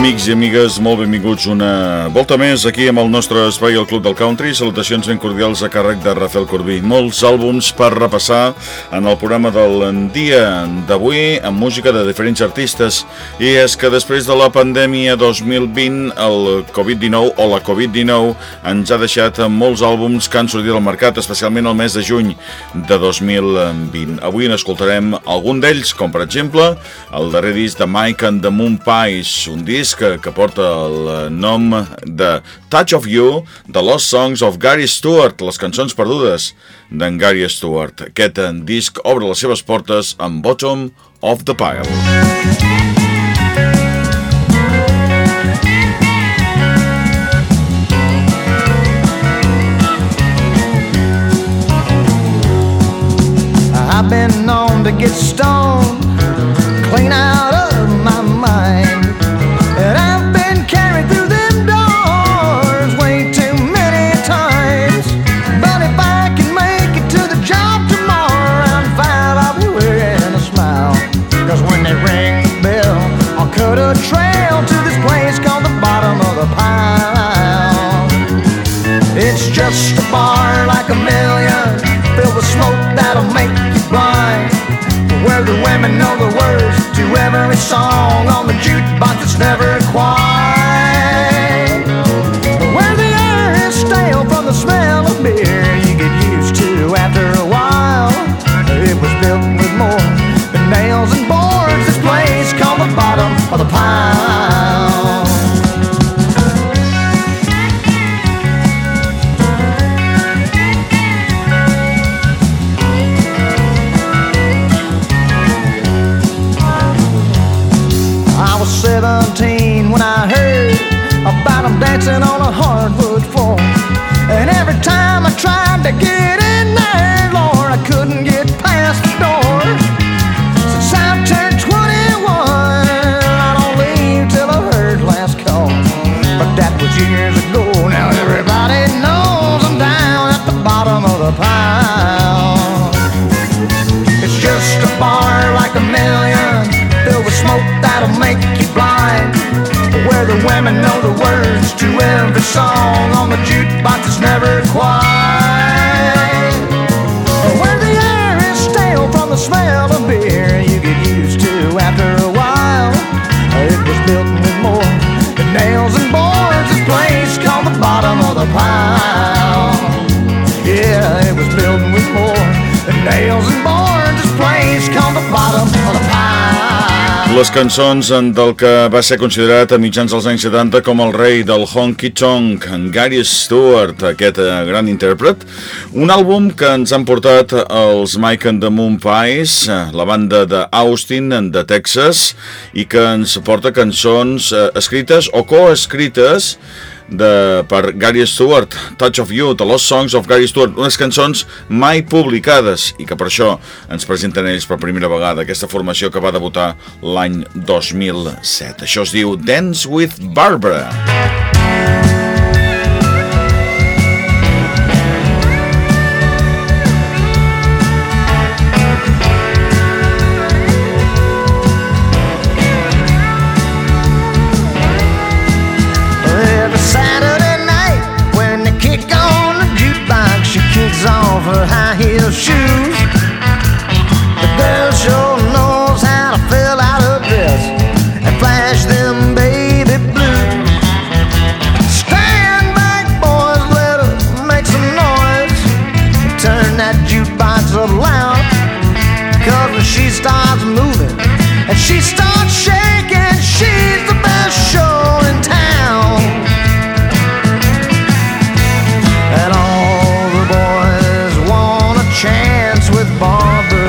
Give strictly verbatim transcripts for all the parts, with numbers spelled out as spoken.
Amics i amigues, molt benvinguts una volta més aquí amb el nostre espai al Club del Country. Salutacions ben cordials a càrrec de Rafael Corbí. Molts àlbums per repassar en el programa del dia d'avui amb música de diferents artistes. I és que després de la pandèmia dos mil vint, el covid dinou o la covid dinou ens ha deixat molts àlbums que han sortit al mercat, especialment el mes de juny de dos mil vint. Avui n'escoltarem algun d'ells, com per exemple el darrer disc de Mike and the Moon Pies, un disc Que, que porta el nom de Touch of You, The Lost Songs of Gary Stewart, les cançons perdudes d'en Gary Stewart. Aquest disc obre les seves portes amb Bottom of the Pile. I've been known to get stoned, clean out of my mind. And I've been carried through them doors way too many times. But if I can make it to the job tomorrow around five, I'll be wearing a smile. Cause when they ring the bell, I'll cut a trail to this place called the bottom of the pile. It's just a bar like a million, filled with smoke that'll make you blind, where the women know the words to every song on the jukebox that's never quiet, where the air is stale from the smell of beer you get used to after a while. It was built with more than nails and boards, this place called the bottom of the pile. seventeen when I heard about them dancing on a hardwood floor. And every time I tried to get in there, Lord, I couldn't get past the door. Since I've turned twenty-one, I don't leave till I heard last call. But that was years ago. Now everybody knows I'm down at the bottom of the pile. It's just a bar like a million, filled with smoke that'll make you blind, where the women know the words to every song on the jukebox that's never quiet, where the air is stale from the smell of beer you get used to after a while. It was built with more than nails and boards, this place called the bottom of the pile. Yeah, it was built with more than nails and boards, this place called the bottom of the pile. Les cançons del que va ser considerat a mitjans dels anys setanta com el rei del honky tonk, Gary Stewart, aquest gran intèrpret. Un àlbum que ens han portat els Mike and the Moon Pies, la banda d'Austin, de Texas, i que ens porta cançons escrites o coescrites de, per Gary Stewart. Touch of You, The Lost Songs of Gary Stewart, unes cançons mai publicades i que per això ens presenten ells per primera vegada, aquesta formació que va debutar l'any dos mil set. Això es diu Dance with Barbara. Off her high heel shoes, the girl sure knows how to fill out her dress and flash them baby blues. Stand back, boys, let her make some noise. Turn that jukebox up loud, cause when she starts moving and she starts shaking, she's the best show in town. And all the boys want a chance with Barbara.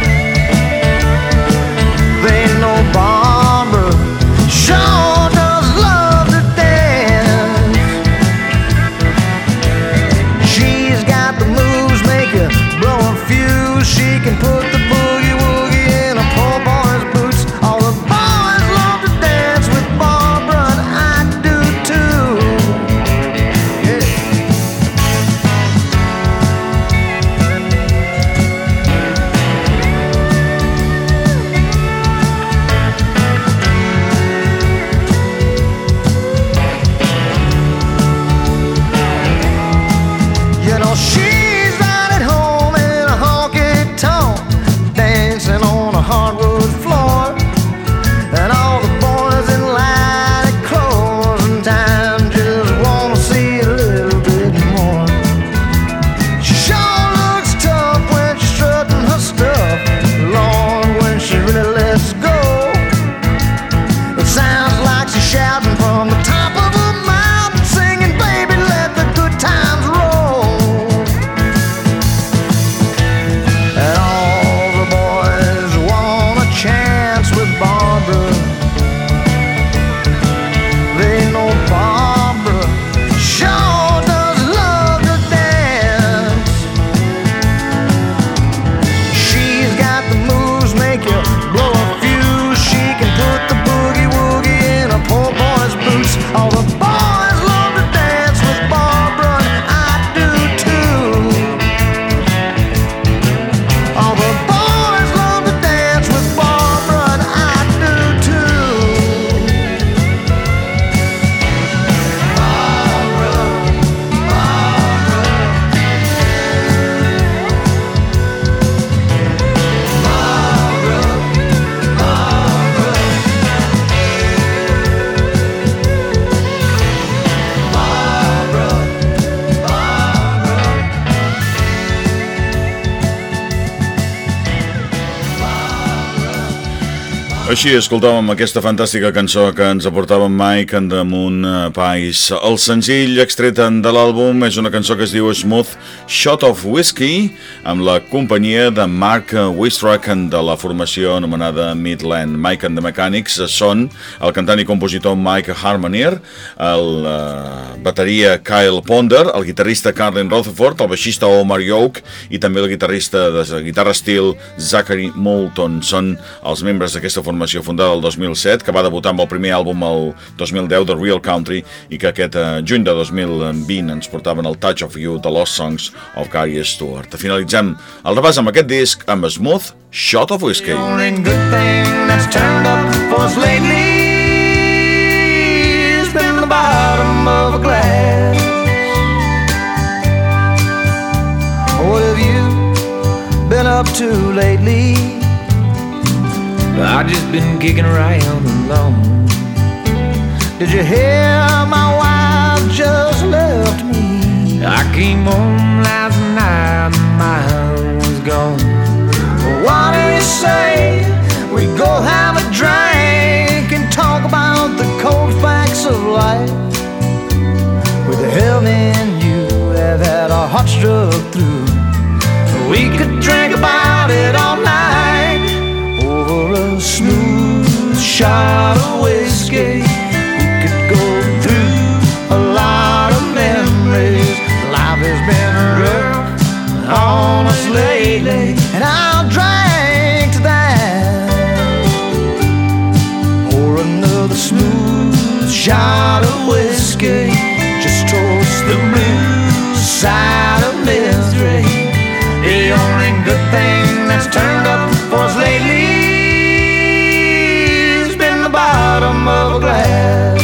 They know Barbara sure does love to dance. She's got the moves, make you blow a fuse. She can put the boogie woogie in a poor boy's boots. All the boys love to dance with Barbara, and I do too. Yeah. Així escoltàvem aquesta fantàstica cançó que ens aportava Mike and the Moon Pies. El senzill extret de l'àlbum és una cançó que es diu Smooth Shot of Whiskey, amb la companyia de Mark Weistrach de la formació anomenada Midland. Mike and the Mechanics són el cantant i compositor Mike Harmonier, el uh, bateria Kyle Ponder, el guitarrista Carlin Rutherford, el baixista Omar Yoke i també el guitarrista de guitarra steel Zachary Moulton. Són els membres d'aquesta formació fundada el dos mil set, que va debutar amb el primer àlbum el dos mil deu, The Real Country, i que aquest eh, juny de dos mil vint ens portaven el Touch of You, The Lost Songs of Gary Stewart. Finalitzem el repàs amb aquest disc amb Smooth Shot of Whiskey. The only good thing that's turned up for us lately has been the bottom of a glass. What have you been up to lately? I've just been kicking around alone. Did you hear my wife just left me? I came home last night and my mind was gone. What do you say we go have a drink and talk about the cold facts of life? With the hell in you have had our hearts struck through. We could drink about it all night over a smooth shot of whiskey. We could go through a lot of memories. Life has been rough on us lately, and I'll drink to that. Pour another smooth shot of whiskey. Just toast the blue side of misery. The only good thing that's turned up for us lately has been the bottom of a glass.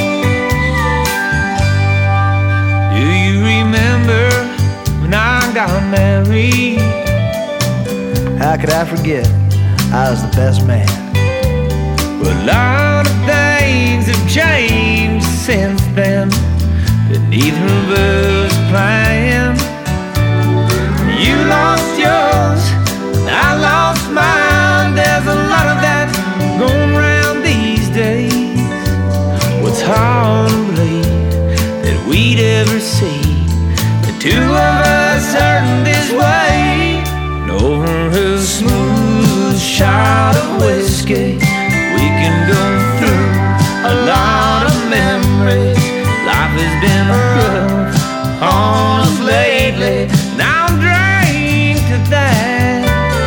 Do you remember when I got married? How could I forget? I was the best man. Well, a lot of things have changed since then that neither of us planned. You lost yours, I lost mine. There's a lot of that going around these days. What's hard to believe that we'd ever see the two of us hurting this way. And over a smooth shot of whiskey, we can go through a lot of memories. Life has been rough on us lately. Now I'm drink to that.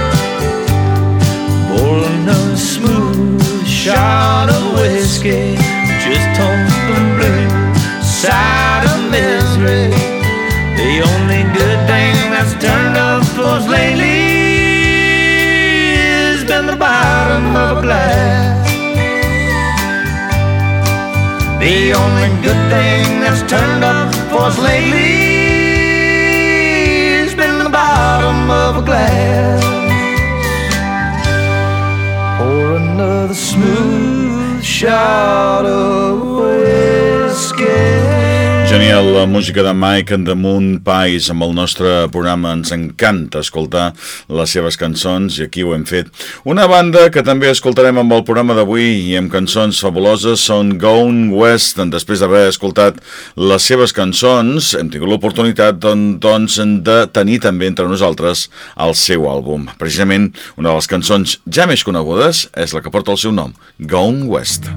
Pour another smooth shot of whiskey. Just toast the blue side of misery. The only good thing that's turned up for us lately has been the bottom of a glass. The only good thing that's turned up for us lately has been the bottom of a glass. Pour another smooth shot of whiskey. Genial, la música de Mike and the Moon Pies amb el nostre programa. Ens encanta escoltar les seves cançons i aquí ho hem fet. Una banda que també escoltarem amb el programa d'avui i amb cançons fabuloses són Gone West. Després d'haver escoltat les seves cançons hem tingut l'oportunitat doncs, de tenir també entre nosaltres el seu àlbum. Precisament una de les cançons ja més conegudes és la que porta el seu nom, Gone West.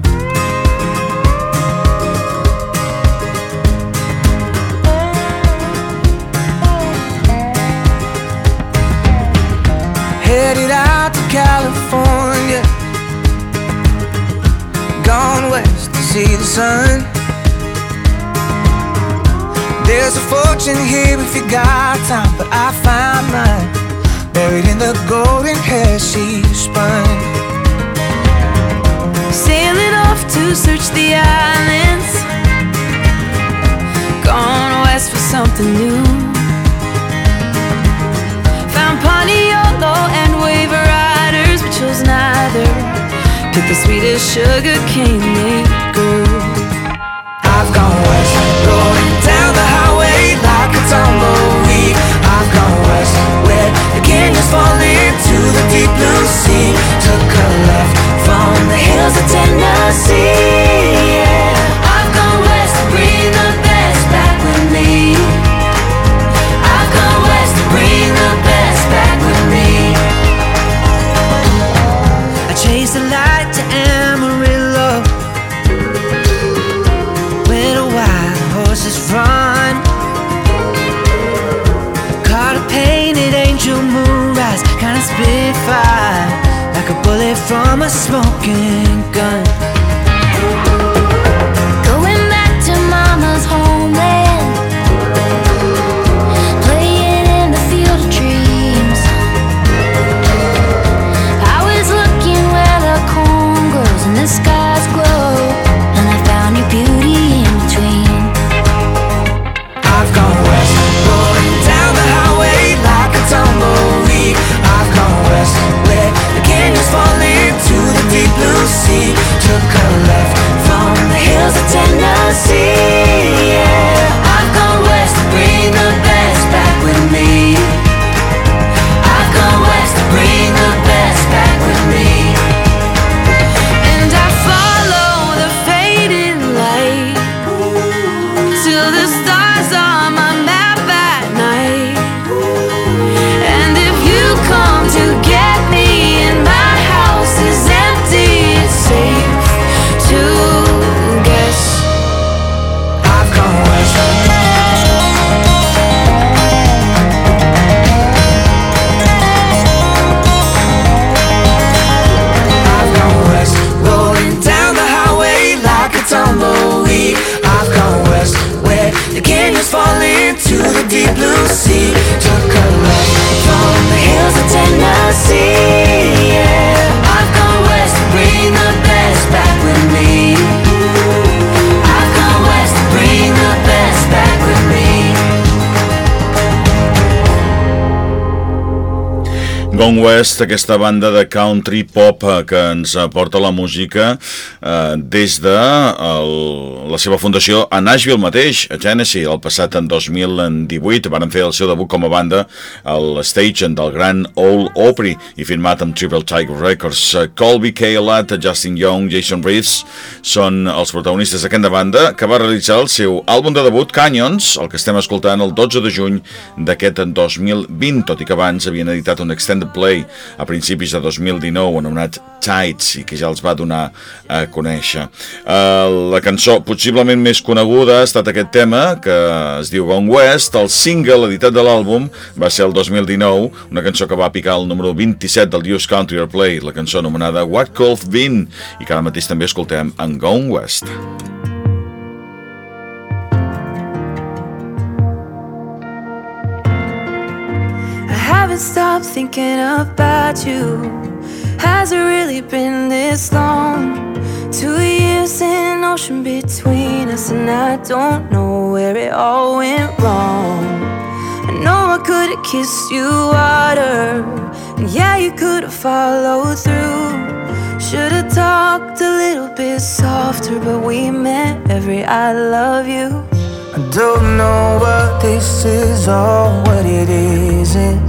Headed out to California, gone west to see the sun. There's a fortune here if you got time, but I found mine buried in the golden hair she spun. Sailing off to search the islands, gone west for something new. Found Pontiolo and wave riders, but chose neither. Took the sweetest sugar cane they grew. I've gone west, going down the highway like a tumbleweed. I've gone west, where the canyons fall into the deep blue sea. Took a left from the hill spit fire like a bullet from a smoking gun. Going back to mama's homeland, playing in the field of dreams. I was looking where the corn grows and the skies glow, and I found your beauty in between. I've gone west, rolling down the highway like a tumbleweed. I've gone west, where the canyons fall into the deep blue sea. Took a left from the hills of Tennessee, yeah. I've gone west to bring the best back with me. I've gone west to bring the best back with me. And I follow the fading light till the stars are my map at night. And if you come to get me and my house is empty, it's safe to guess I've gone west. I've gone west, rolling down the highway like a tumbleweed. I've gone west, where the canyons fall into the deep blue sea. Took a left from the hills of Tennessee, yeah. I've gone west to bring the best back with me. I've gone west to bring the best back with me. Gone West, aquesta banda de country pop eh, que ens aporta la música eh, des de el, la seva fundació a Nashville mateix, a Tennessee, el passat en dos mil divuit. Van fer el seu debut com a banda al stage del Grand Ole Opry i firmat amb Triple Tiger Records. Eh, Colby Caillat, Justin Young, Jason Reeves són els protagonistes d'aquesta banda que va realitzar el seu àlbum de debut Canyons, el que estem escoltant el dotze de juny d'aquest dos mil vint, tot i que abans havien editat un extended play a principis de dos mil dinou anomenat Tides i que ja els va donar a conèixer. Uh, la cançó possiblement més coneguda ha estat aquest tema que es diu Gone West. El single editat de l'àlbum va ser el dos mil dinou, una cançó que va picar el número vint-i-set del U S Country Airplay, la cançó anomenada What Could Been, i que ara mateix també escoltem en Gone West. I haven't stopped thinking about you. Has it really been this long? Two years in an ocean between us, and I don't know where it all went wrong. I know I could have kissed you harder, and yeah, you could have followed through. Should have talked a little bit softer, but we meant every I love you. I don't know what this is or what it isn't,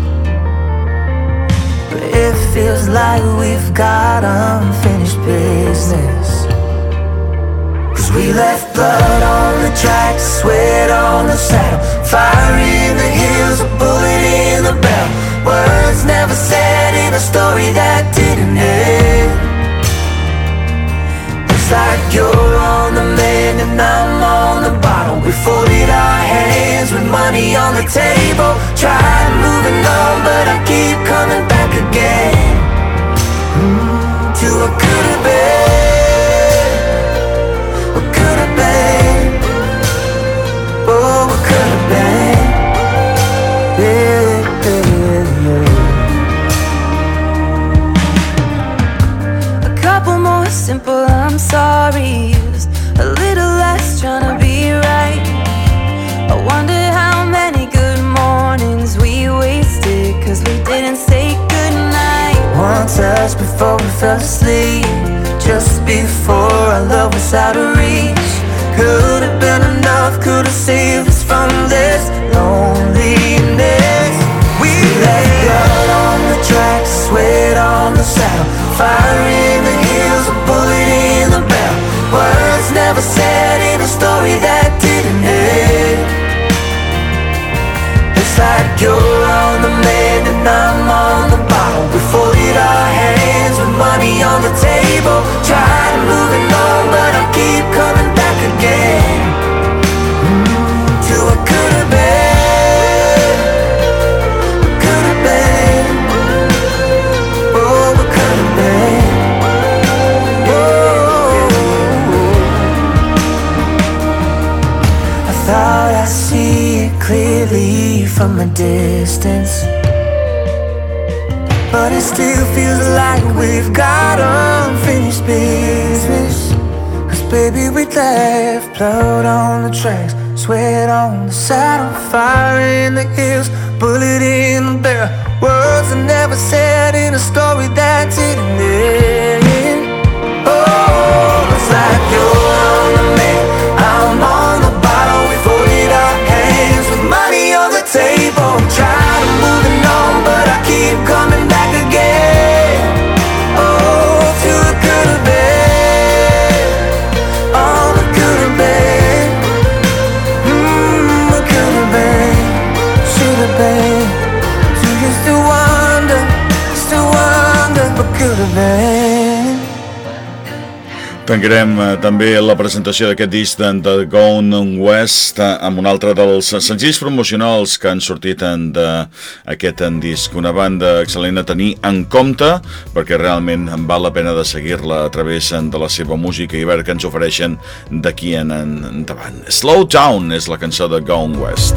but it feels like we've got unfinished business. Cause we left blood on the tracks, sweat on the saddle, fire in the hills, a bullet in the barrel. Words never said in a story that didn't end. It's like you're on the mend and I'm on the bottle. We folded our hands with money on the table, tried moving on, but I keep coming back again mm, to what could have been, what could have been, oh, what could have been, yeah, yeah, yeah. A couple more simple I'm sorry's, a little less trying to be right. I wonder how many good mornings we wasted cause we didn't say goodnight. One touch before we fell asleep, just before our love was out of reach. Could have been enough, could have saved us from this loneliness. We left blood on the tracks, sweat on the saddle, fire in the hills, a bullet in the barrel. Words never said in a story that didn't end. It's like you're on the mend and I'm on the bottle. We folded our hands with money on the table, tried moving on, but I keep coming back again mm, to relief from a distance, but it still feels like we've got unfinished business. Cause baby, we left blood on the tracks, sweat on the saddle, fire in the hills, bullet in the barrel. Words are never said in a story that didn't end. Oh, it's like you're on the man, I'm on the bottom. We folded our hands with money on the table. I'm trying to move on, but I keep coming back again. Oh, to the could have been, all the could have been. Mmm, what could have been, should have been. Do you still wonder, still wonder what could have been? Tancarem eh, també la presentació d'aquest disc de, de Gone West eh, amb un altre dels senzills promocionals que han sortit d'aquest disc. Una banda excel·lent a tenir en compte perquè realment val la pena de seguir-la a través de la seva música i veure què ens ofereixen d'aquí en endavant. Slow Down és la cançó de Gone West.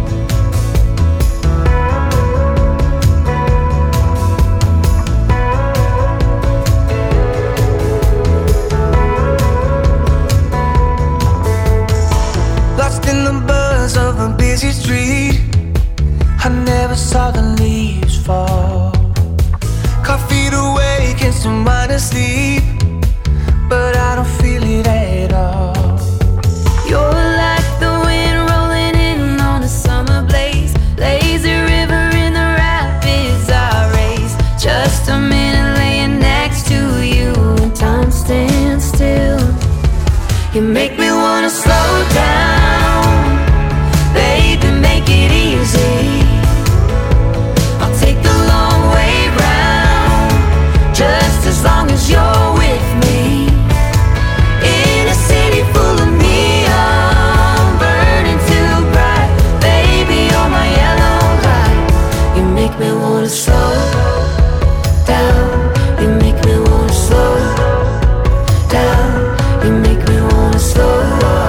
Street, I never saw the leaves fall. Coffee to wake and some wine to sleep, but I don't feel it at all. You're like the wind rolling in on a summer blaze, lazy river in the rapids I race. Just a minute laying next to you and time stands still. You make me wanna slow down, baby, make it easy. I'll take the long way round, just as long as you're with me. In a city full of neon, burning too bright, baby, you're my yellow light. You make me wanna slow down, you make me wanna slow down, you make me wanna slow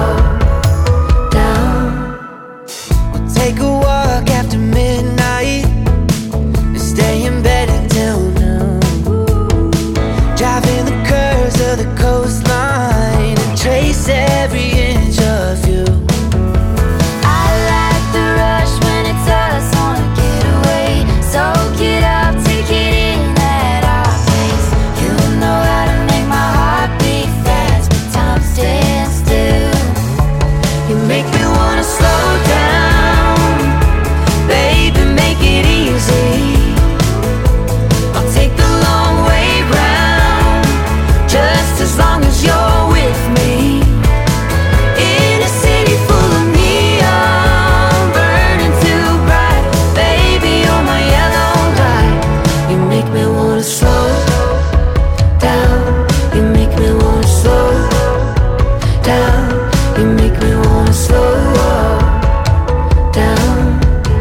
take a walk after midnight and stay in bed until noon. Driving the curves of the coastline and trace every inch of you. I like the rush when it's us on a getaway. Soak it up, take it in at our pace. You know how to make my heart beat fast, but time stands still. You make me wanna slow down, baby, make it easy. I'll take the long way round, just as long as you're with me. In a city full of neon, burning too bright, baby, you're my yellow light. You make me wanna slow down, you make me wanna slow down, you make me wanna slow down.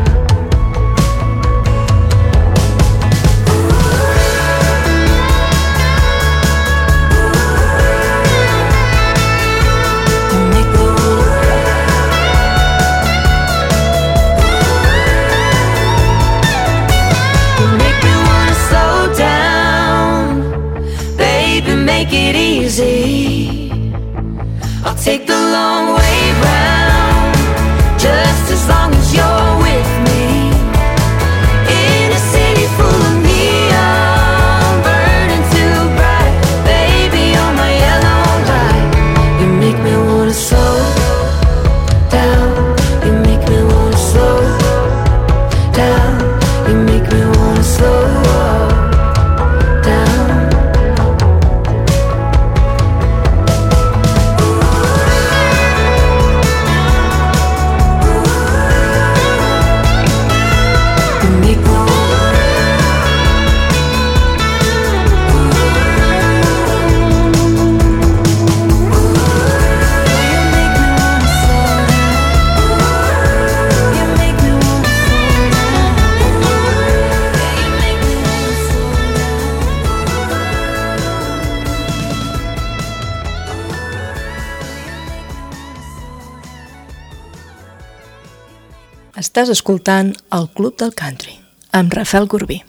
Make it easy. I'll take the long way round, just as long as you're with me. In a city full of neon, burning too bright, baby, you're my yellow light. You make me wanna slow down, you make me wanna slow down, you make me wanna slow down. Estàs escoltant el Club del Country, amb Rafael Corbí.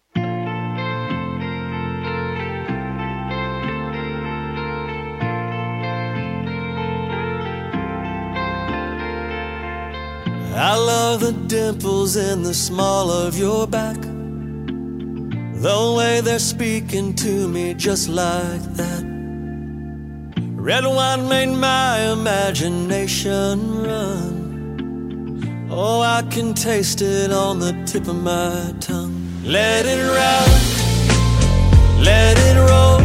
I love the dimples in the small of your back, the way they're speaking to me just like that. Red wine made my imagination run. Oh, I can taste it on the tip of my tongue. Let it rock, let it roll.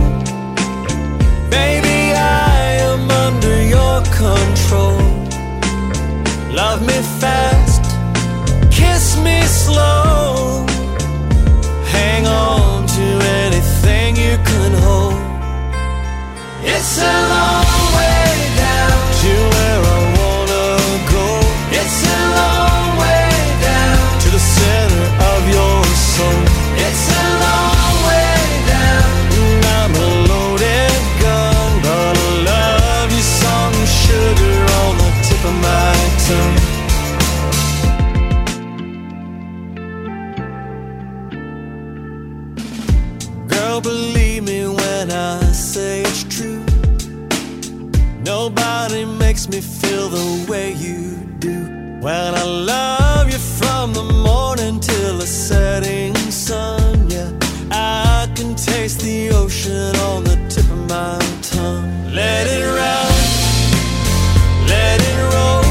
Baby, I am under your control. Love me fast, kiss me slow. Hang on to anything you can hold. It's a long way down to where I wanna go. It's a long way down to the center of your soul. It's a long way down, and I'm a loaded gun, but I love you, salt and sugar on the tip of my tongue. Girl, believe me when I say it's true. Nobody makes me feel the way you do. When I love you from the morning till the setting sun, yeah, I can taste the ocean on the tip of my tongue. Let it ride, let it roll.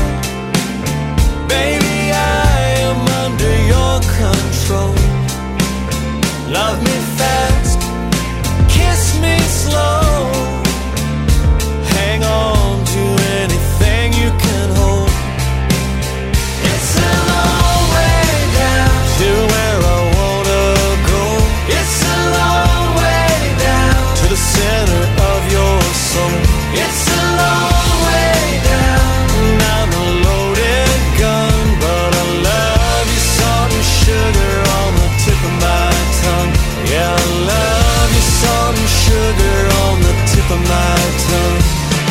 Baby, I am under your control. Love me fast, kiss me slow. Hang on to anything you can hold. It's a long way down to where I wanna go. It's a long way down to the center of your soul. It's a long way down, and I'm a loaded gun, but I love you, salt and sugar on the tip of my tongue. Yeah, I love you, salt and sugar on the tip of my tongue.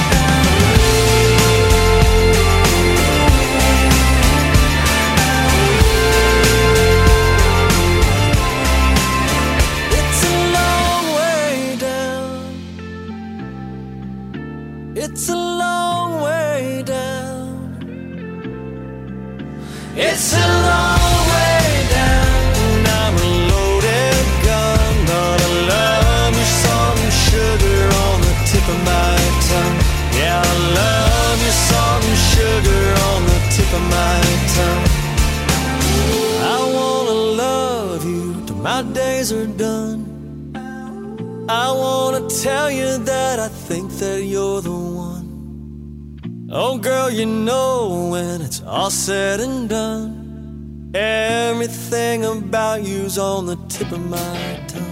It's a long way down. It's a long way down. It's a long way down, and I'm a loaded gun, but I love you, salt and sugar on the tip of my tongue. Yeah, I love you, salt and sugar on the tip of my tongue. I wanna love you till my days are done. I wanna tell you that I think that you're the one. Oh girl, you know when it's all said and done, everything about you's on the tip of my tongue.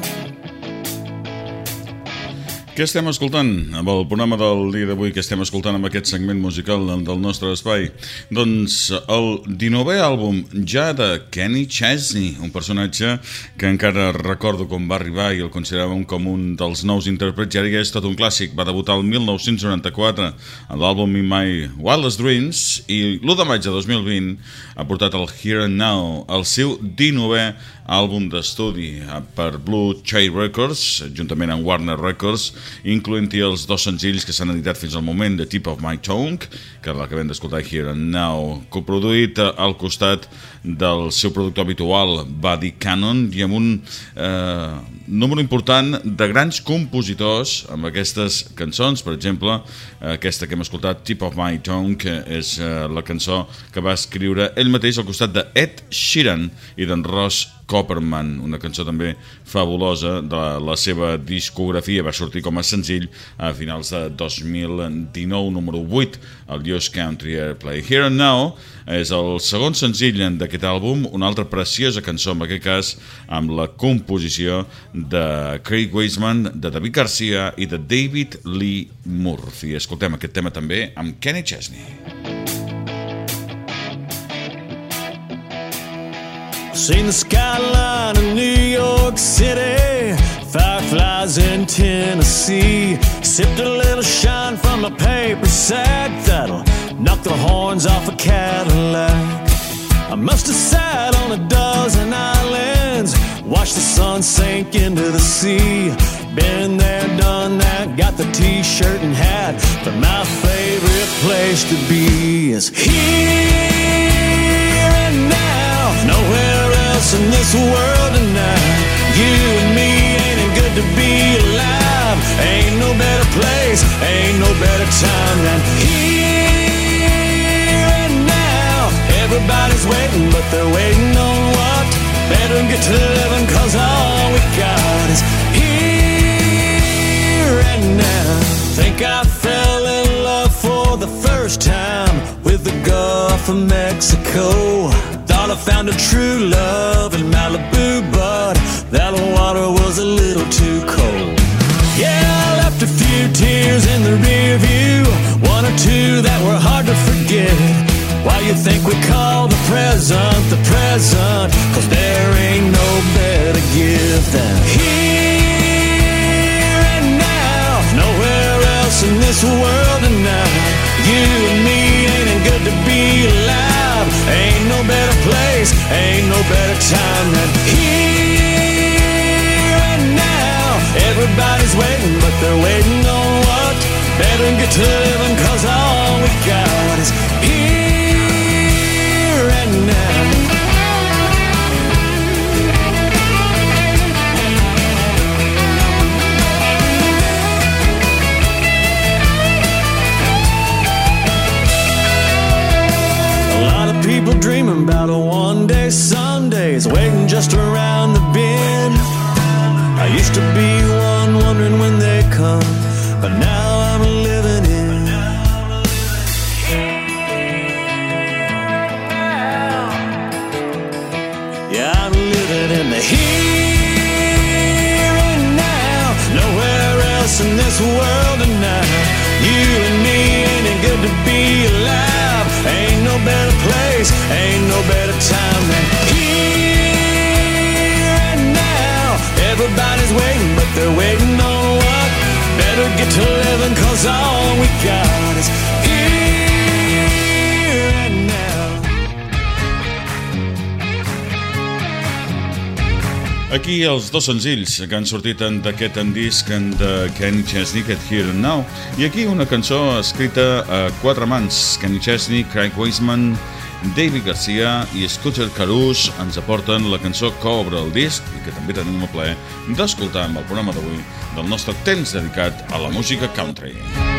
Què estem escoltant amb el programa del dia d'avui? Què estem escoltant amb aquest segment musical del nostre espai? Doncs el dinovè àlbum ja de Kenny Chesney, un personatge que encara recordo com va arribar i el consideràvem com un dels nous intèrprets, i ara ja és tot un clàssic. Va debutar el mil nou-cents noranta-quatre en l'àlbum In My Wildest Dreams i l'u de maig de dos mil vint ha portat el Here and Now, el seu dinovè àlbum d'estudi per Blue Chair Records, juntament amb Warner Records, incloent-hi els dos senzills que s'han editat fins al moment, The Tip of My Tongue, que l'acabem d'escoltar, Here and Now, coproduït al costat del seu productor habitual, Buddy Cannon, i amb un eh, número important de grans compositors amb aquestes cançons. Per exemple, aquesta que hem escoltat, Tip of My Tongue, que és eh, la cançó que va escriure ell mateix al costat de Ed Sheeran i d'en Ross Copperman, una cançó també fabulosa de la seva discografia. Va sortir com a senzill a finals de dos mil dinou, número vuit, al U S Country Airplay. Here and Now és el segon senzill d'aquest àlbum, una altra preciosa cançó, en aquest cas amb la composició de Craig Wiseman, de David Garcia i de David Lee Murphy. Escoltem aquest tema també amb Kenny Chesney. Seen the skyline of New York City, fireflies in Tennessee, sipped a little shine from a paper sack that'll knock the horns off a Cadillac. I must have sat one sink into the sea. Been there, done that, got the t-shirt and hat, but my favorite place to be is here and now. Nowhere else in this world tonight. You and me, ain't it good to be alive? Ain't no better place, ain't no better time than here and now. Everybody's waiting, but they're waiting on what? Better get to living, cause all we got is here and now. Think I fell in love for the first time with the Gulf of Mexico. Thought I found a true love in Malibu, but that water was a little too cold. Yeah, I left a few tears in the rear view, one or two that were hard to forget. Why you think we call the present the present? Cause there ain't no better gift than here and now. Nowhere else in this world tonight. You and me, ain't it good to be alive? Ain't no better place, ain't no better time than here and now. Everybody's waiting, but they're waiting on what? Better get to living, cause all we got is here. People dreaming about a one-day Sundays, waiting just around the bend. I used to be one wondering when they come, but now I'm living in. Yeah, I'm living in the here and now. Nowhere else in this world tonight. You and me, ain't it good to be alive? Ain't no better place, ain't no better time than here and now. Everybody's waiting, but they're waiting on what? Better get to living, cause all we got is here and now. Aquí els dos senzills que han sortit d'aquest disc de Kenny Chesney, aquest Here and Now, i aquí una cançó escrita a quatre mans. Kenny Chesney, Craig Wiseman, David Garcia i Scooter Caruso ens aporten la cançó que obre el disc i que també tenim el plaer d'escoltar amb el programa d'avui del nostre temps dedicat a la música country.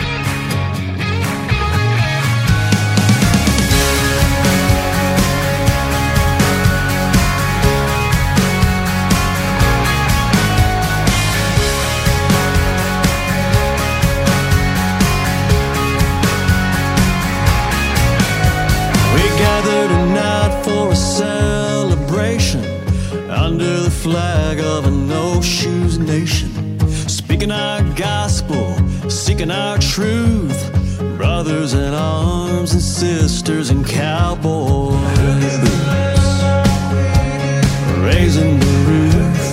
Under the flag of a no-shoes nation, speaking our gospel, seeking our truth, brothers in arms and sisters in cowboy boots, raising the roof.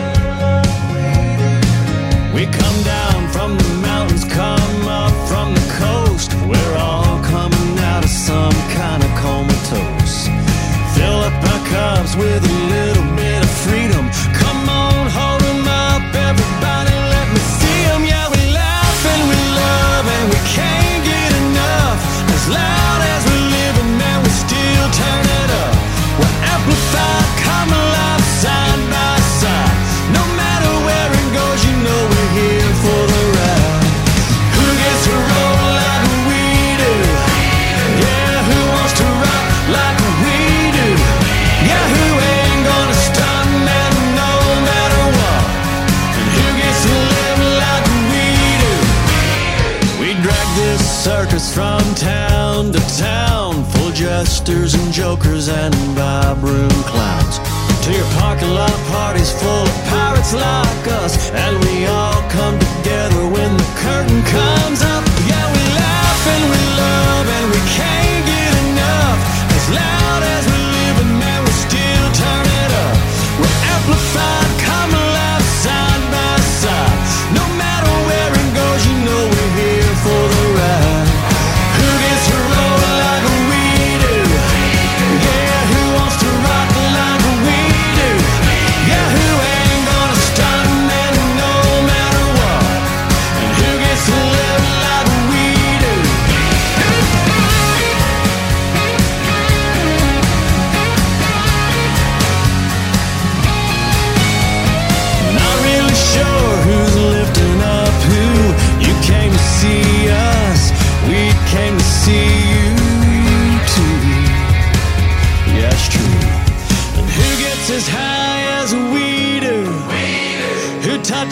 We come down from the mountains, come up from the coast. We're all coming out of some kind of comatose. Fill up our cups with a little bit of freedom. Come on, hold them up, everybody, let me see them. Yeah, we laugh and we love and we can't get enough. As loud as we're living, man, we still turn it up. We're amplified, come alive, side by side. No matter where it goes, you know we're here for the ride. Who gets to roll like we do? Yeah, who wants to rock like we do? Yeah, who ain't gonna stop, man, no matter what? And who gets to live like we do? We drag this circus from town to town, full jesters and jokers and vibe-room clowns. To your parking lot parties full of pirates like us, and we all come together when the curtain comes up. Yeah, we laugh and we love and we can't get enough. As loud as we're living, man, we still turn it up. We're amplified, come alive, side by side. No matter where it goes, you know we're here for the ride. Who gets to roll like we do? Yeah, who wants to rock like we do? Yeah, who ain't gonna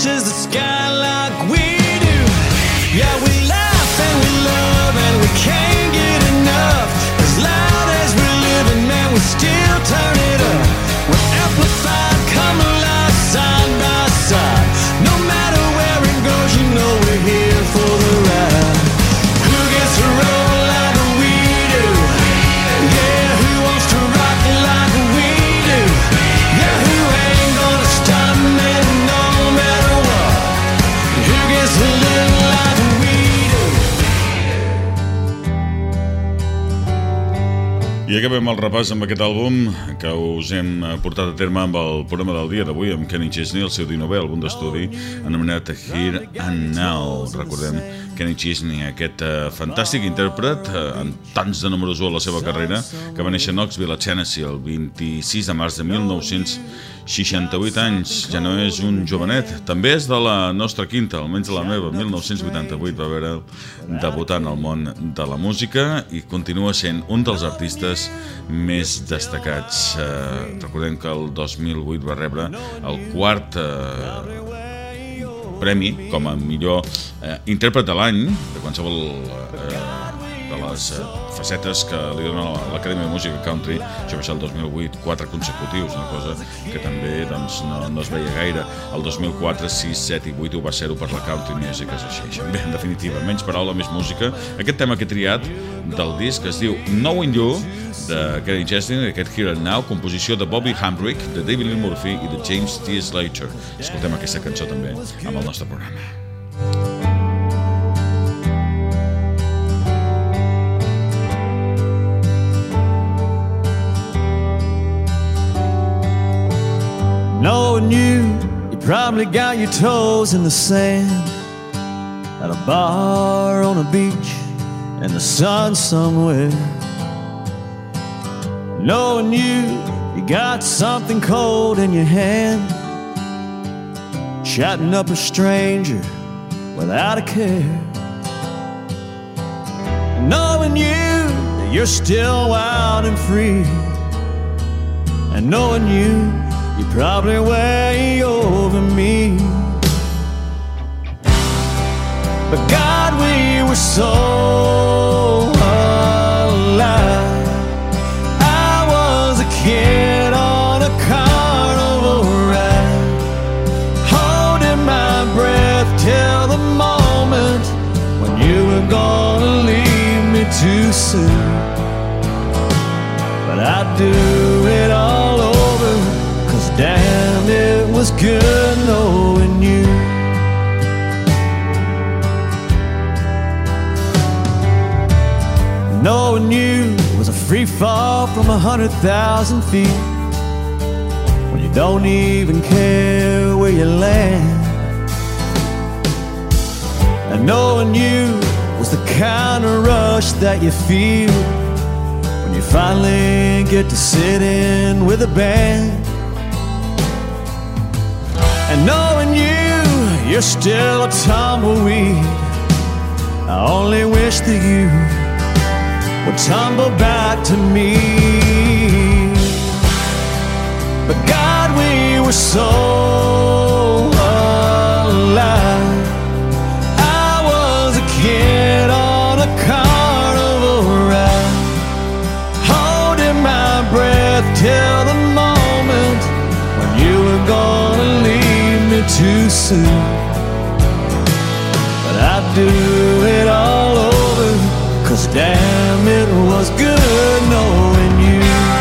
touches the sky like we do. Yeah, we laugh and we love and we can't get enough. As loud as we're living, man, we still turn it up. We're amplified, come alive, side by side. No matter where it goes, you know we're here for the ride. Who gets to roll like we do? Yeah, who wants to rock like we do? Yeah, who ain't gonna stop, man, no matter what? Who gets to live like we do? I acabem el repàs amb aquest àlbum que us hem portat a terme amb el programa del dia d'avui amb Kenny Chesney, el seu dinovè àlbum d'estudi anomenat Here and Now. Recordem Kenny Chesney, aquest uh, fantàstic intèrpret uh, amb tants de números u a la seva carrera, que va néixer a Knoxville, a Tennessee, el vint-i-sis de març de mil nou-cents seixanta-vuit anys. Ja no és un jovenet, també és de la nostra quinta, almenys de la meva. mil nou-cents vuitanta-vuit va veure debutant al món de la música i continua sent un dels artistes més destacats. Eh, recordem que el dos mil vuit va rebre el quart eh, premi com a millor eh, intèrpret de l'any de qualsevol eh, de les eh, facetes que li dona l'Acadèmia de Música Country. Això va ser el dos mil vuit, quatre consecutius, una cosa que també doncs, no, no es veia gaire. El dos mil quatre, sis, set i vuit ho va ser-ho per la Country Music Association. Bé, en definitiva, menys paraula, més música. Aquest tema que he triat del disc es diu Knowing You, de Kenny Chesney, aquest Here and Now, composició de Bobby Hambrick, de David Lee Murphy i de James T. Slater. Escoltem aquesta cançó també amb el nostre programa. Knowing you, you probably got your toes in the sand at a bar on a beach in the sun somewhere. Knowing you, you got something cold in your hand, chatting up a stranger without a care. Knowing you, that you're still wild and free, and knowing you, you're probably way over me. But God, we were so alive. I was a kid on a carnival ride, holding my breath till the moment when you were gonna leave me too soon. But I'd do it all over, 'cause damn, it was good knowing you. Knowing you was a free fall from a hundred thousand feet, when you don't even care where you land. And knowing you was the kind of rush that you feel when you finally get to sit in with a band. And knowing you, you're still a tumbleweed, I only wish that you would tumble back to me. But God, we were so alive. I was a kid on a carnival ride, holding my breath till the moment when you were gonna leave me too soon. But I'd do it all over, 'cause damn, it was good knowing you.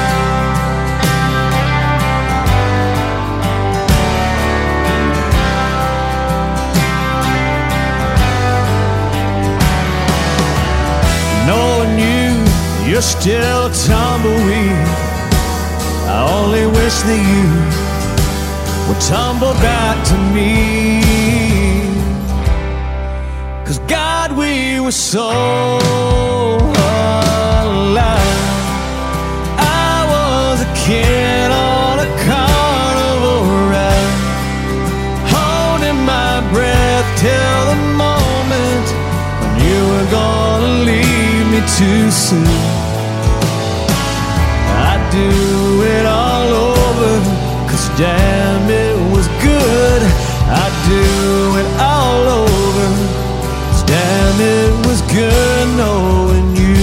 Knowing you, you're still a tumbleweed, I only wish that you would tumble back to me. 'Cause God, we were so alive. I was a kid on a carnival ride, holding my breath till the moment when you were gonna leave me too soon. I'd do all over, 'cause damn, it was good. I do through it all over. 'Cause damn, it was good knowing you.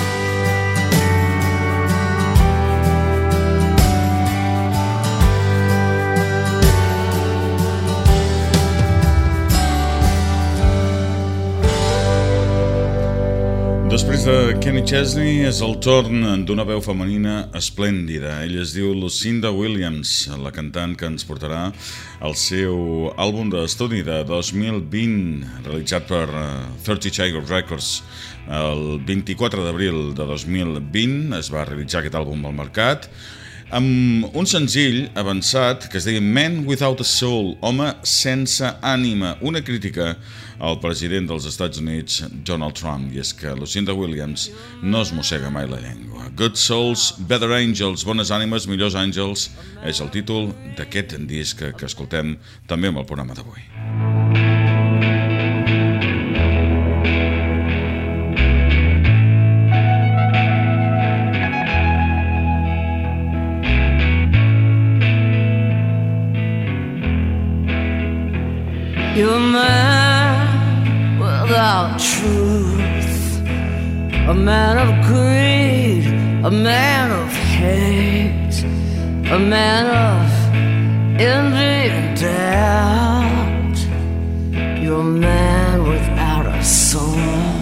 Després de Kenny Chesney és el torn d'una veu femenina esplèndida. Ella es diu Lucinda Williams, la cantant que ens portarà el seu àlbum d'estudi de dos mil vint, realitzat per thirty Chicago Records. El vint-i-quatre d'abril de dos mil vint es va realitzar aquest àlbum al mercat amb un senzill avançat que es deia Man Without a Soul, home sense ànima, una crítica al president dels Estats Units, Donald Trump. I és que Lucinda Williams no es mossega mai la llengua. Good Souls, Better Angels, bones ànimes, millors àngels, és el títol d'aquest disc que escoltem també amb el programa d'avui. You're a man without truth, a man of greed, a man of hate, a man of envy and doubt. You're a man without a soul.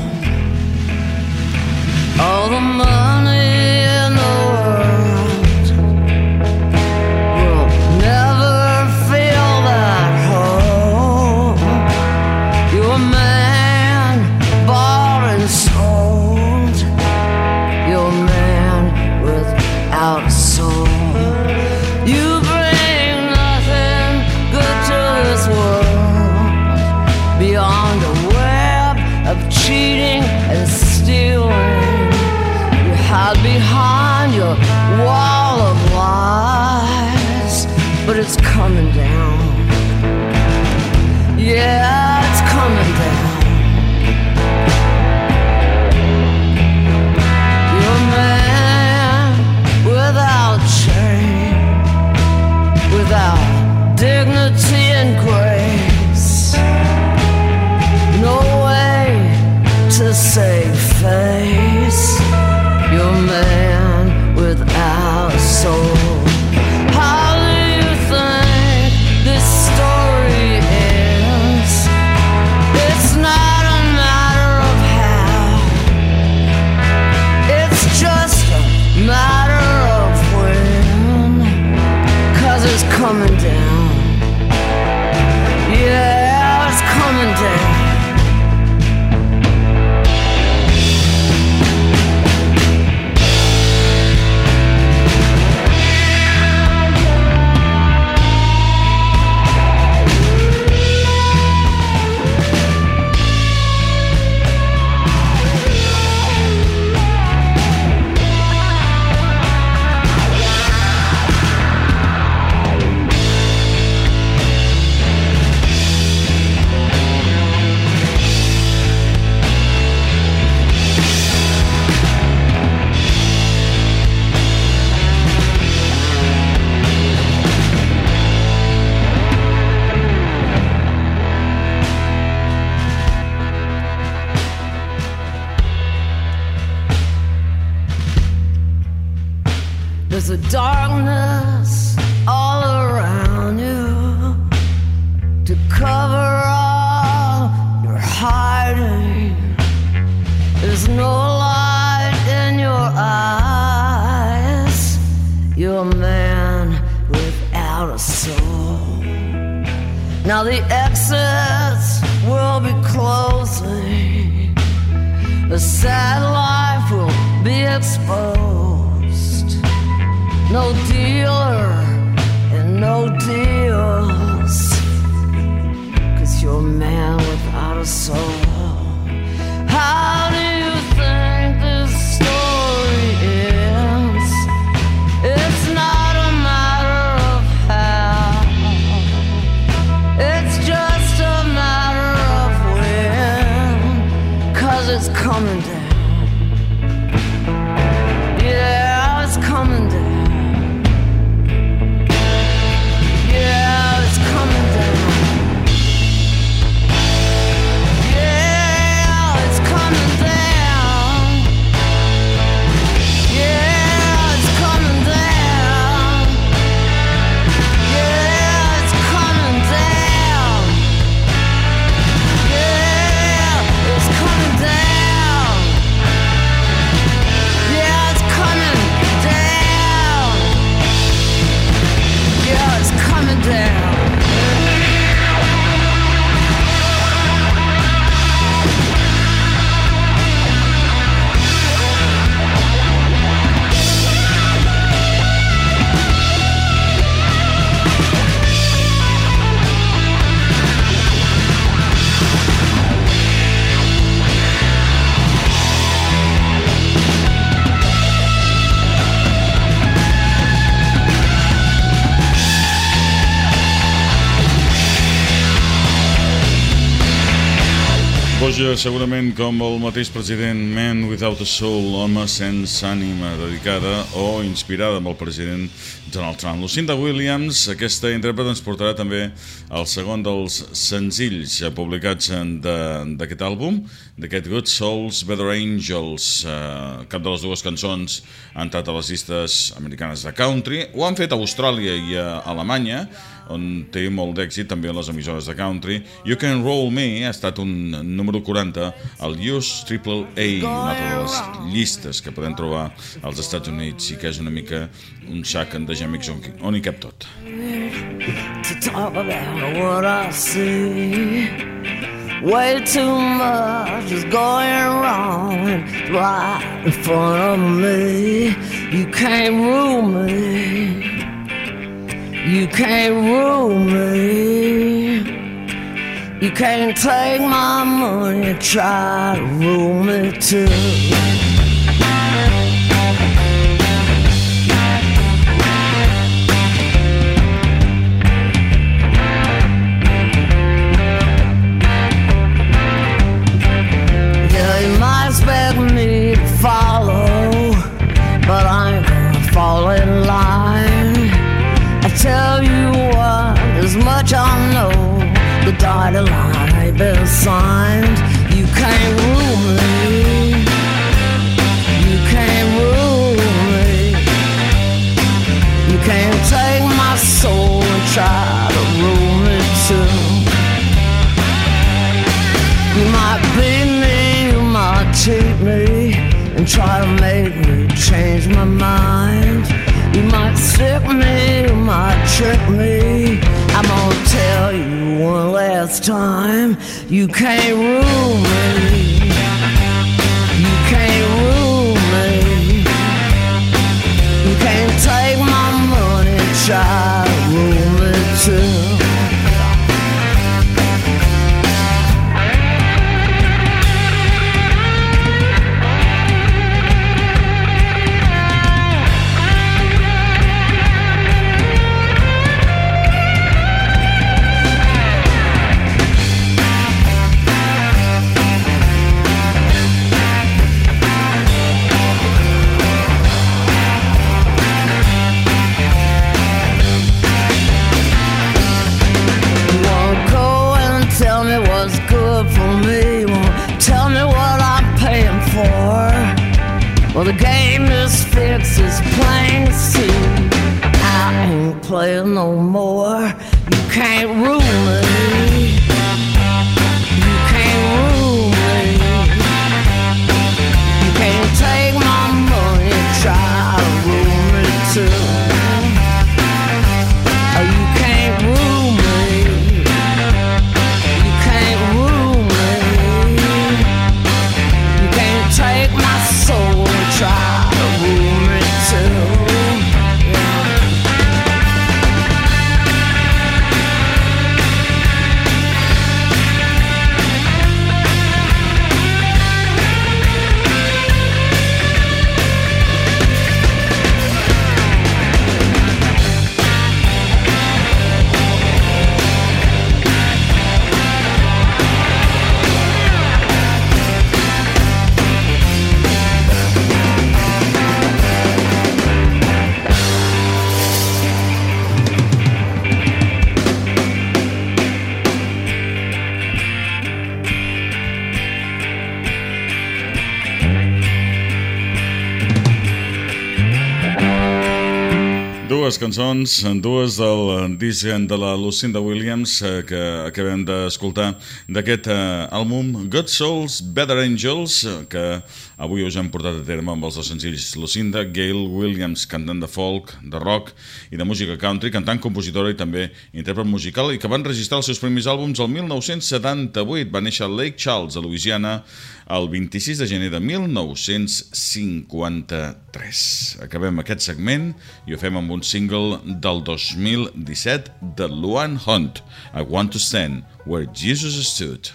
All the money in the world will never fill that hole. You're a man bought and sold. You're a man without a soul. You bring nothing good to this world beyond a web of cheating and stealing. You hide behind your wall of lies, but it's coming down. Yeah, it's coming down. You're a man without shame, without dignity and grace. No way to save face. You're a man without a soul. How do you think this story ends? It's not a matter of how. It's just a matter of when. 'Cause it's coming down. Yeah, it's coming down. There's a darkness all around you to cover all your hiding. There's no light in your eyes. You're a man without a soul. Now the exits will be closing. The sad life will be exposed. No dealer and no deals. 'Cause you're a man without a soul. How do you think this story ends? It's not a matter of how. It's just a matter of when. 'Cause it's coming down. Yeah, it's coming down. Yeah, it's coming down. Boja, segurament com el mateix president, Man Without a Soul, home sense ànima, dedicada o inspirada amb el president Donald Trump. Lucinda Williams, aquesta intèrpret, ens portarà també el segon dels senzills publicats d'aquest àlbum, d'aquest Good Souls, Better Angels. Eh, cap de les dues cançons han entrat a les llistes americanes de country. Ho han fet a Austràlia i a Alemanya, on té molt d'èxit també en les emissores de country. You Can Roll Me ha estat un número quaranta al U S Triple A, una altra de les llistes que podem trobar als Estats Units i que és una mica un sac de gèmics on, on hi cap tot. To talk about what I see, way too much is going wrong right in front of me. You can't rule me, you can't rule me, you can't take my money, try to rule me too. Expect me to follow, but I ain't gonna fall in line. I tell you what, as much I know, the dotted line ain't been signed. You can't rule me, you can't rule me, you can't take my soul and try to rule me too. You might beat me, you might cheat me and try to make me change my mind. You might sick me, you might trick me. I'm gonna tell you one last time, you can't rule me, you can't rule me, you can't take my money, try to rule me too. Well, the game is fixed, it's plain to see. I ain't playing no more. You can't rule me, you can't rule me, you can't take my money and try to rule me too. Oh, you can't rule me, you can't rule me, you can't take my soul, try to rule me too. Dues cançons, dues del disc de la Lucinda Williams que acabem d'escoltar d'aquest àlbum Good Souls, Better Angels, que avui us hem portat a terme amb els dos senzills. Lucinda Gail Williams, cantant de folk, de rock i de música country, cantant, compositora i també intèrpret musical, i que van registrar els seus primers àlbums el mil nou-cents setanta-vuit. Va néixer a Lake Charles, a Louisiana, el vint-i-sis de gener de mil nou-cents cinquanta-tres. Acabem aquest segment i ho fem amb un single del dos mil disset de Luan Hunt, I Want to Stand Where Jesus Stood.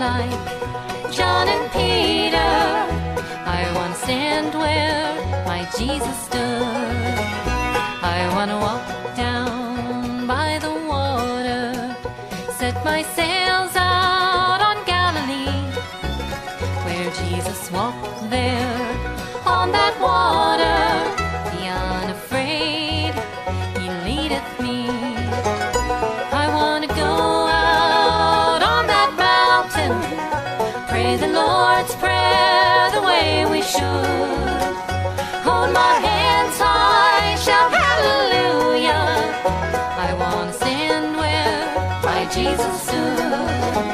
like John and Peter. I wanna stand where my Jesus stood. I wanna walk down by the water, set my sails out on Galilee, where Jesus walked there on that water. Be unafraid, he leadeth me. I wanna go out on that mountain, pray the Lord's Prayer the way we should. Hold my hands high, shout hallelujah. I wanna stand where my Jesus stood.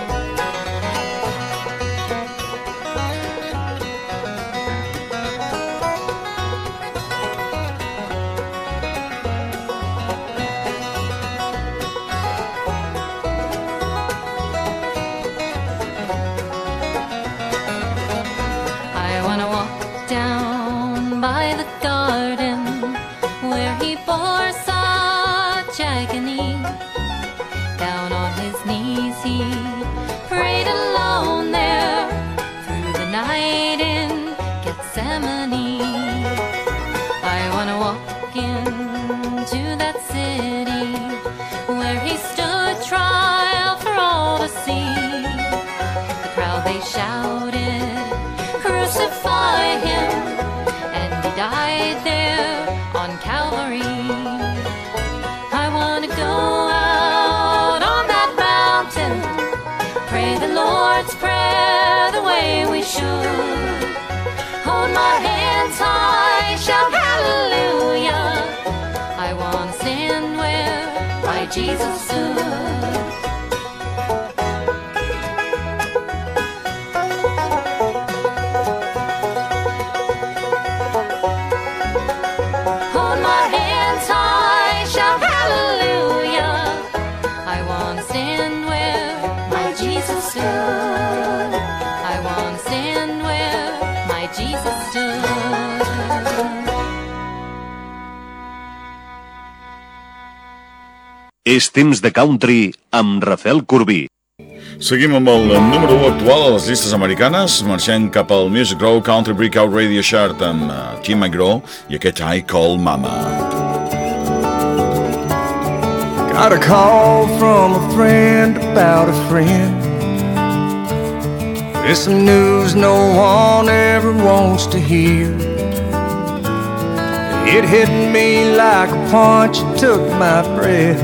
Hold my hands high, shout hallelujah. I wanna stand where my Jesus stood. Hold my hands high, shout hallelujah. I wanna stand where my Jesus stood. I wanna stand where my Jesus stood. És temps de country amb Rafael Corbí. Seguim amb el número u actual a les llistes americanes, marxant cap al Music Row Country Breakout Radio Chart amb Tim McGraw i aquest I Call Mama. Got a call from a friend about a friend. It's some news no one ever wants to hear. It hit me like a punch, it took my breath.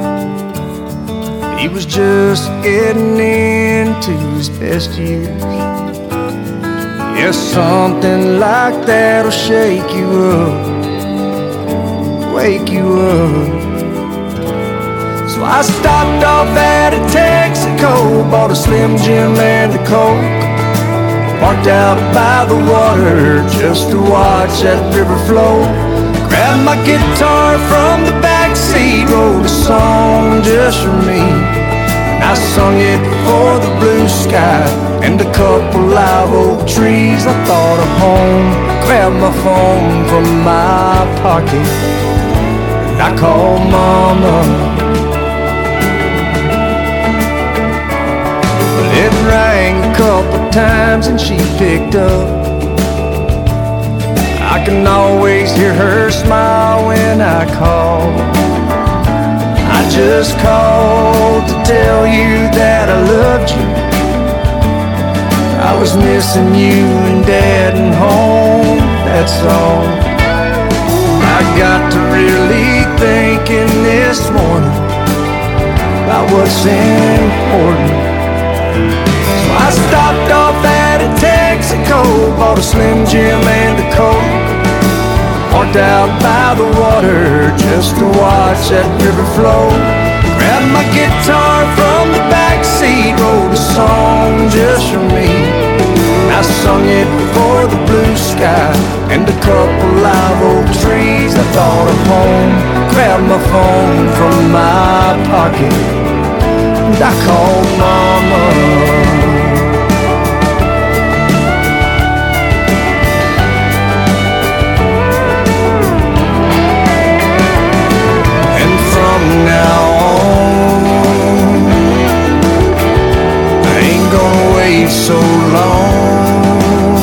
He was just getting into his best years. Yes, something like that'll shake you up, wake you up. So I stopped off at a Texaco, bought a Slim Jim and a Coke, parked out by the water just to watch that river flow. Grabbed my guitar from the backseat, wrote a song just for me. I sung it for the blue sky and a couple live oak trees. I thought of home, grabbed my phone from my pocket, and I called Mama. It rang a couple times and she picked up. I can always hear her smile when I call. I just called to tell you that I loved you. I was missing you and Dad and home, that's all. I got to really thinking this morning about what's important. So I stopped off at a Texaco, bought a Slim Jim and a Coke, parked out by the water just to watch that river flow. Grabbed my guitar from the backseat, wrote a song just for me. I sung it for the blue sky and a couple live oak trees. I thought of home, grabbed my phone from my pocket, and I called Mama. Now on, I ain't gonna so long.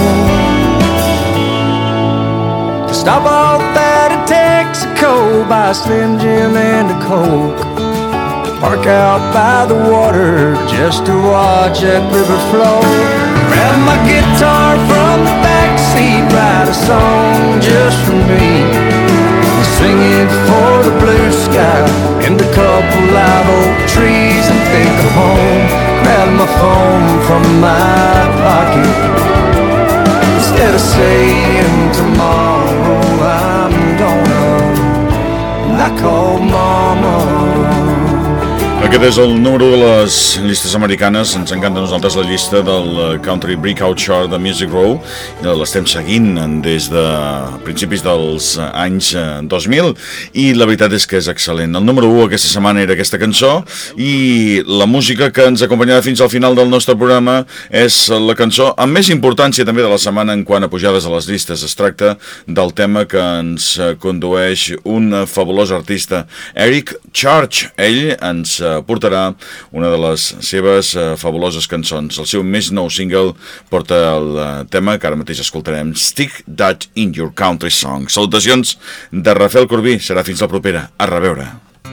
To stop off at a Texaco, buy a Slim Jim and a Coke, park out by the water just to watch that river flow. Grab my guitar from the backseat, write a song just for me, sing it for the blue sky and a couple live oak trees, and think of home, grab my phone from my pocket, instead of saying tomorrow I'm gonna, I call mama. Aquest és el número de les llistes americanes. Ens encanta a nosaltres la llista del Country Breakout Chart de Music Row. L'estem seguint des de principis dels anys dos mil i la veritat és que és excel·lent. El número u aquesta setmana era aquesta cançó, i la música que ens acompanyarà fins al final del nostre programa és la cançó amb més importància també de la setmana en quant a pujades a les llistes. Es tracta del tema que ens condueix un fabulós artista, Eric Church. Ell ens portarà una de les seves uh, fabuloses cançons. El seu més nou single porta el uh, tema que ara mateix escoltarem, Stick That in Your Country Song. Salutacions de Rafael Corbí. Serà fins la propera. A reveure.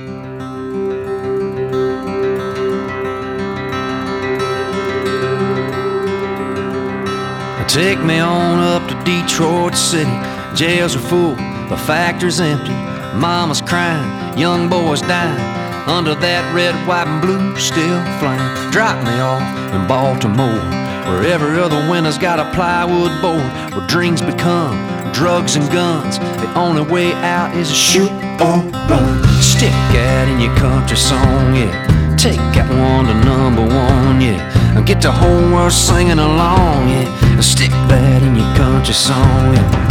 Take me on up to Detroit City. Jails are full, the factory's empty. Mama's crying, young boys dying. Under that red, white, and blue still flying. Drop me off in Baltimore, where every other winter's got a plywood board, where dreams become drugs and guns. The only way out is to shoot or run. Stick that in your country song, yeah. Take that one to number one, yeah. And get the whole world singing along, yeah. Stick that in your country song, yeah.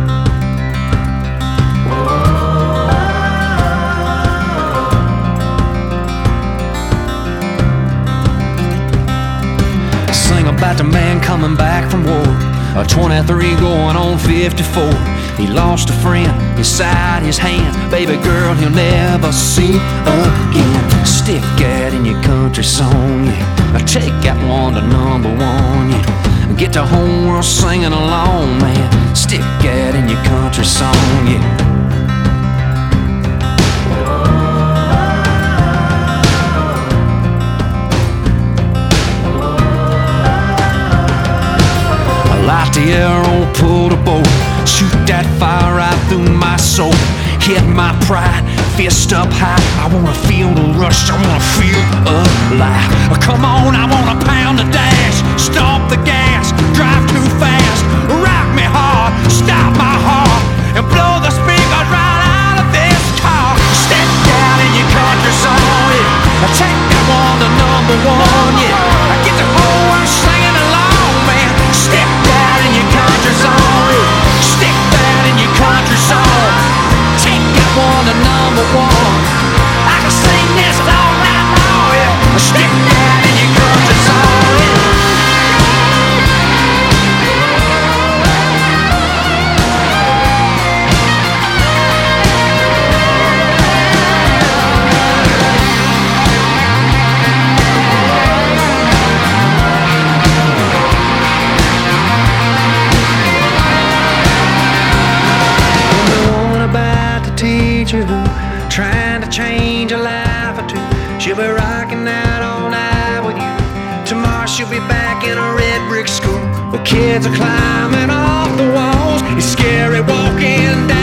About the man coming back from war, a twenty-three going on fifty-four. He lost a friend inside his hand, baby girl he'll never see again. Stick that in your country song, yeah. Take that one to number one, yeah. Get the whole world singing along, man. Stick that in your country song, yeah. Light the arrow, pull the bow, shoot that fire right through my soul. Hit my pride, fist up high. I wanna feel the rush, I wanna feel alive. Come on, I wanna pound the dash, stomp the gas, drive too fast, rock me hard, stop my heart, and blow the speakers right out of this car. Step down in your country song, yeah. Take that one to number one, yeah. I get the whole world singing along, man. Step in your country song, stick that in your country song. Take that one to number one. I can sing this all night long, yeah. Stick that in your country song, yeah. Trying to change a life or two. She'll be rocking out all night with you. Tomorrow she'll be back in a red brick school, where kids are climbing off the walls. It's scary walking down